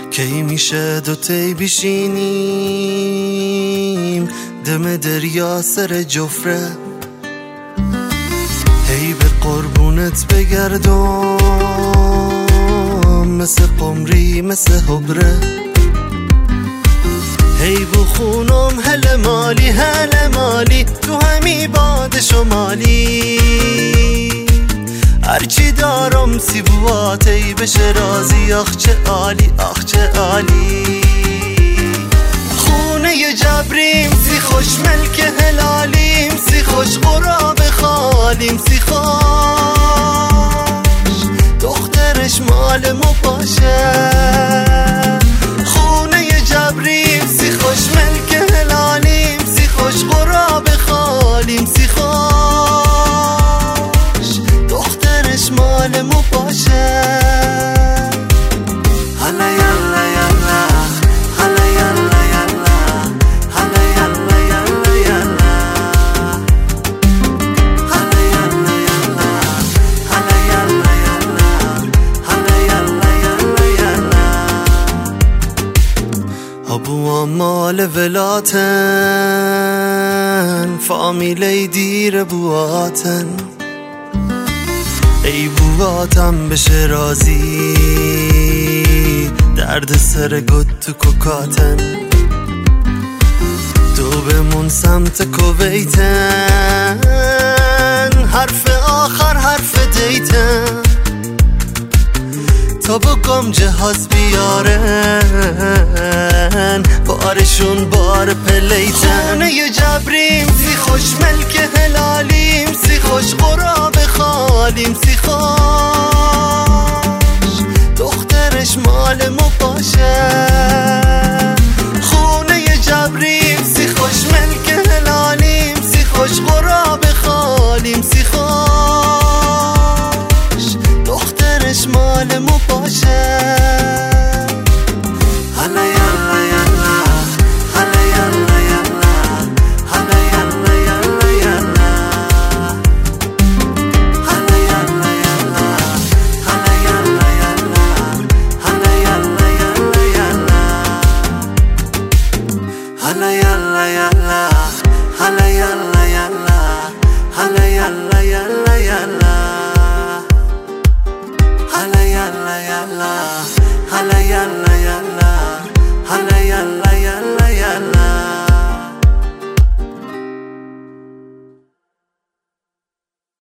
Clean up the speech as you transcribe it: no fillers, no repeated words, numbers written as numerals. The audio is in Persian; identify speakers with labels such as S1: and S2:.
S1: کی میشه دوتایی بشینیم دم دریا سر جفره، هی به قربونت بگردم مثل قمری مثل حبره، هی بخونم هل مالی تو همی باد شمالی، هرچی دارم سی بواتی بشه رازی. آخ چه عالی آخ چه عالی، خونه جبریم سی خوش ملک هلالیم، سی خوش غراب خالیم، سی خوش دخترش مال مو باشه. خونه جبریم سی خوش ملک هلالیم، سی خوش غراب خالیم، سی خوش دخترش مال مو باشه. حالا یالا یالا حالا یالا یالا حالا یالا یالا یالا حالا یالا یالا حالا یالا یالا حالا یالا یالا یالا. ابوام مال ولاتن، فامیلی دیر بواتن، ای بواتم بشه رازی، درد سر گد تو کوکاتن، تو بمون سمت کویتن، حرف آخر حرف دیتن، تا بگم جهاز بیارن بارشون بار پلیتن. خونه جبریم سی خوش ملک هلالیم، سی خوش غراب خالیم، سی خوش دخترش مال مو باشه. خونه جبریم سی خوش ملک هلالیم، سی خوش غراب خالیم، سی خوش دخترش مال مو باشه. حالا یالا یالا حالا یالا یالا حالا یالا یالا یالا حالا یالا یالا حالا یالا یالا حالا یالا یالا یالا حالا یالا یالا حالا یالا یالا حالا یالا یالا یالا حالا یالا یالا حالا یالا یالا حالا یالا